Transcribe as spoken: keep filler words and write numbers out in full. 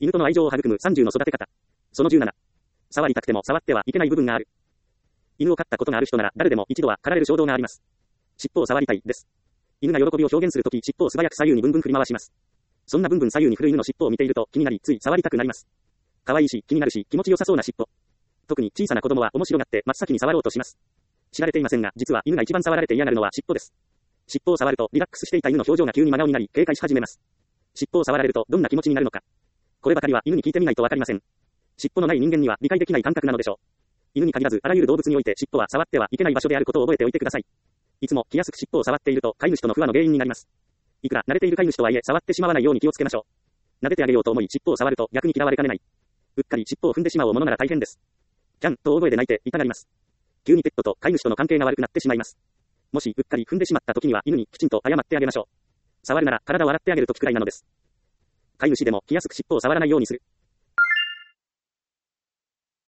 犬との愛情を育むさんじゅうの育て方。そのじゅうなな。触りたくても触ってはいけない部分がある。犬を飼ったことがある人なら誰でも一度は狩られる衝動があります。尻尾を触りたいです。犬が喜びを表現するとき尻尾を素早く左右にブンブン振り回します。そんなブンブン左右に振る犬の尻尾を見ていると気になりつい触りたくなります。可愛いし気になるし気持ちよさそうな尻尾。特に小さな子供は面白がって真っ先に触ろうとします。知られていませんが実は犬が一番触られて嫌がるのは尻尾です。尻尾を触るとリラックスしていた犬の表情が急に真顔になり警戒し始めます。尻尾を触られるとどんな気持ちになるのか。こればかりは犬に聞いてみないとわかりません。尻尾のない人間には理解できない感覚なのでしょう。犬に限らずあらゆる動物において尻尾は触ってはいけない場所であることを覚えておいてください。いつも気安く尻尾を触っていると飼い主との不和の原因になります。いくら慣れている飼い主とはいえ触ってしまわないように気をつけましょう。撫でてあげようと思い尻尾を触ると逆に嫌われかねない。うっかり尻尾を踏んでしまうものなら大変です。キャンと大声で鳴いて痛がります。急にペットと飼い主との関係が悪くなってしまいます。もしうっかり踏んでしまった時には犬にきちんと謝ってあげましょう。触るなら体を洗ってあげる時くらいなのです。飼い主でも気安く尻尾を触らないようにする。